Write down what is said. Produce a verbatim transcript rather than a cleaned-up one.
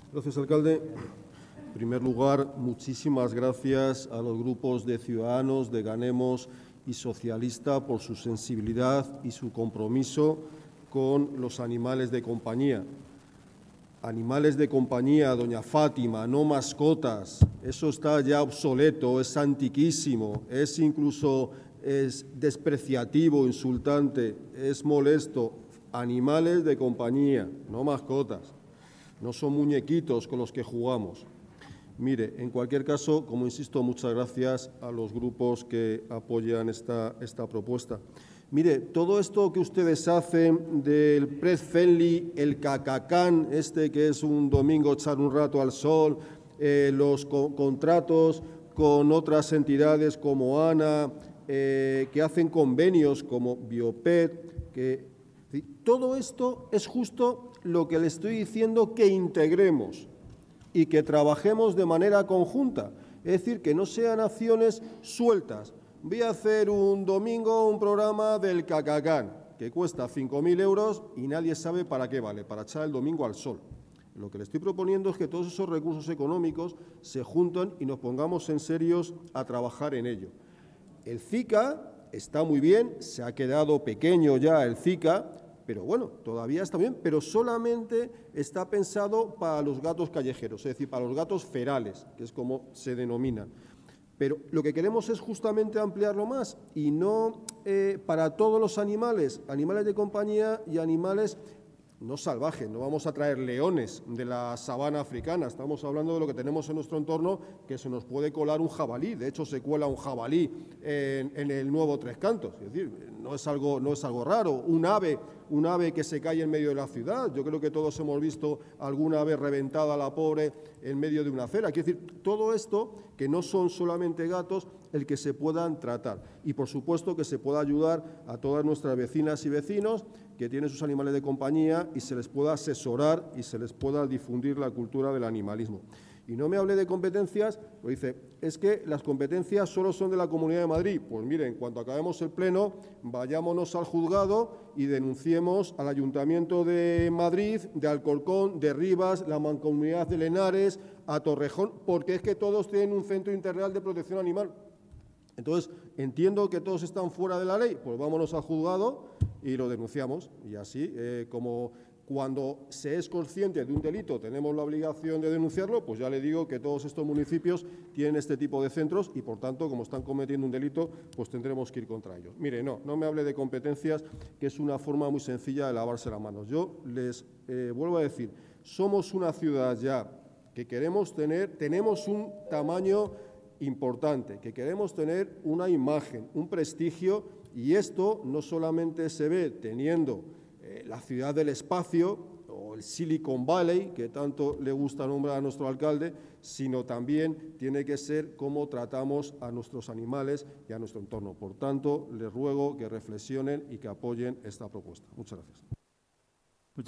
Gracias, alcalde. En primer lugar, muchísimas gracias a los grupos de Ciudadanos, de Ganemos y Socialista por su sensibilidad y su compromiso con los animales de compañía. Animales de compañía, doña Fátima, no mascotas. Eso está ya obsoleto, es antiquísimo, es incluso es despreciativo, insultante, es molesto. Animales de compañía, no mascotas. No son muñequitos con los que jugamos. Mire, en cualquier caso, como insisto, muchas gracias a los grupos que apoyan esta, esta propuesta. Mire, todo esto que ustedes hacen del Pet Friendly, el cacacán, este que es un domingo echar un rato al sol, eh, los co contratos con otras entidades como ANA, eh, que hacen convenios como Biopet, que todo esto es justo lo que le estoy diciendo que integremos y que trabajemos de manera conjunta, es decir, que no sean acciones sueltas. Voy a hacer un domingo un programa del cacacán que cuesta cinco mil euros y nadie sabe para qué vale, para echar el domingo al sol. Lo que le estoy proponiendo es que todos esos recursos económicos se junten y nos pongamos en serios a trabajar en ello. El CICA está muy bien, se ha quedado pequeño ya el CICA, pero bueno, todavía está bien, pero solamente está pensado para los gatos callejeros, es decir, para los gatos ferales, que es como se denominan. Pero lo que queremos es justamente ampliarlo más y no eh, para todos los animales, animales de compañía y animales no salvajes. No vamos a traer leones de la sabana africana, estamos hablando de lo que tenemos en nuestro entorno, que se nos puede colar un jabalí. De hecho, se cuela un jabalí en, en el nuevo Tres Cantos. Es decir, no es algo, no es algo raro. Un ave, un ave que se cae en medio de la ciudad. Yo creo que todos hemos visto alguna ave reventada, la pobre, en medio de una acera. Quiero decir, todo esto que no son solamente gatos, el que se puedan tratar. Y, por supuesto, que se pueda ayudar a todas nuestras vecinas y vecinos que tienen sus animales de compañía y se les pueda asesorar y se les pueda difundir la cultura del animalismo. Y no me hable de competencias, pues dice, es que las competencias solo son de la Comunidad de Madrid. Pues miren, cuando acabemos el pleno, vayámonos al juzgado y denunciemos al Ayuntamiento de Madrid, de Alcorcón, de Rivas, la Mancomunidad de Henares, a Torrejón, porque es que todos tienen un centro integral de protección animal. Entonces, entiendo que todos están fuera de la ley, pues vámonos al juzgado y lo denunciamos. Y así, eh, como cuando se es consciente de un delito tenemos la obligación de denunciarlo, pues ya le digo que todos estos municipios tienen este tipo de centros y, por tanto, como están cometiendo un delito, pues tendremos que ir contra ellos. Mire, no, no me hable de competencias, que es una forma muy sencilla de lavarse las manos. Yo les eh, vuelvo a decir, somos una ciudad ya que queremos tener, tenemos un tamaño importante, que queremos tener una imagen, un prestigio, y esto no solamente se ve teniendo eh, la ciudad del espacio o el Silicon Valley, que tanto le gusta nombrar a nuestro alcalde, sino también tiene que ser cómo tratamos a nuestros animales y a nuestro entorno. Por tanto, les ruego que reflexionen y que apoyen esta propuesta. Muchas gracias.